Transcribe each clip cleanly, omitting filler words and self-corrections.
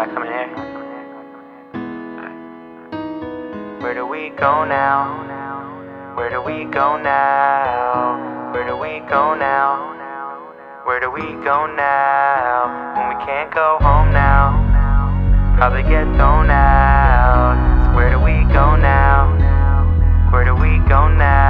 come in here. Where do we go now? Where do we go now? Where do we go now? Where do we go now? When we can't go home now, probably get thrown out. So where do we go now? Where do we go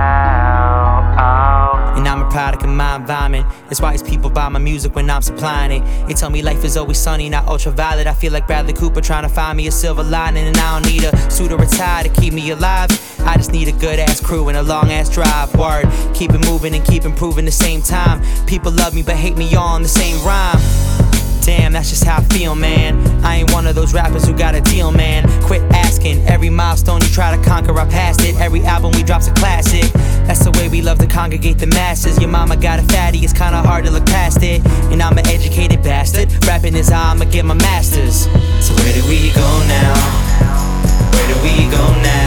now? Oh. And I'm a product of my environment. That's why these people buy my music when I'm supplying it. They tell me life is always sunny, not ultraviolet. I feel like Bradley Cooper trying to find me a silver lining. And I don't need a suit or a tie to keep me alive. I just need a good ass crew and a long ass drive. Word, keep it moving and keep improving the same time. People love me but hate me all in the same rhyme. Damn, that's just how I feel, man. I ain't one of those rappers who got a deal, man. Quit asking. Every milestone you try to conquer, I passed it. Every album we drop's a classic. That's the way we love to congregate the masses. Your mama got a fatty, it's kinda hard to look past it. And I'm an educated bastard. Rapping is how I'ma get my masters. So where do we go now? Where do we go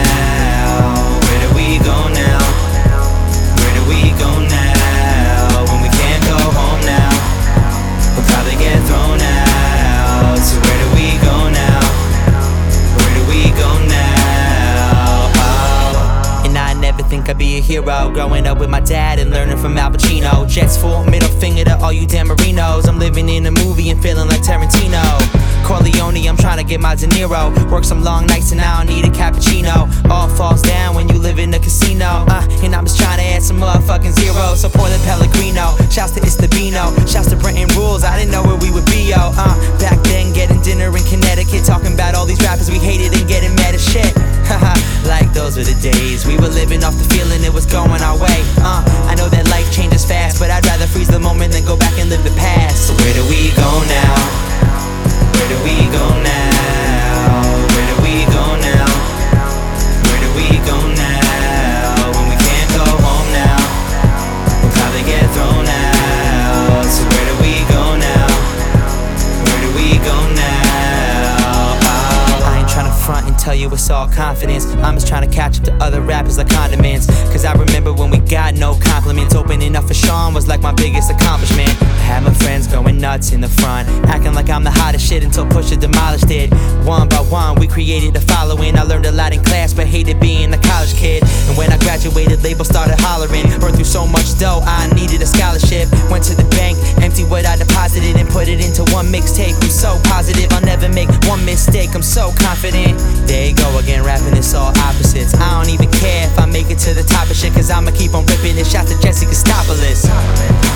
now? Where do we go now? Where do we go now? When we can't go home now, we'll probably get thrown out. So where do we go now? Where do we go now? Oh. And I never think I'd be a hero. Growing up with my dad and learning from Al Pacino. Jets full, middle finger to all you Dan Marinos. I'm living in a movie and feeling like Tarantino. Corleone, I'm trying to get my De Niro. Work some long nights and I don't need a cappuccino. All falls down when you live in a casino. And I'm just trying to add some motherfucking zeros. So pour the Pellegrino. Shouts to Istabino. Shouts to Brenton Rules. I didn't know where we would be, yo. Back then, getting dinner in Connecticut. Talking about all these rappers we hated and getting mad as shit. Like those were the days. We were living off the feeling it was going our way. I know that life changes fast, but I'd rather freeze the moment than go back and live the past. So where do we go now? Where do we go now? Where do we go now? Where do we go now? When we can't go home now, we'll probably get thrown out. So where do we go now? Where do we go now? Oh. I ain't tryna front and tell you it's all confidence. I'm just tryna catch up to other rappers like condiments. Cause I remember when we got no compliments. Opening up for Sean was like my biggest accomplishment. I had my friends going nuts in the front, acting like I'm the hottest shit until Pusha demolished it. One by one we created a following. I learned a lot in class but hated being a college kid. And when I graduated, labels started hollering. Burned through so much dough, I needed a scholarship. Went to the bank, emptied what I deposited and put it into one mixtape. I'm so positive I'll never make one mistake. I'm so confident. There you go again, rapping it's all opposites. I don't even care if I make it to the top of shit, cause I'ma keep on ripping it. Shout to Jesse Christopoulos.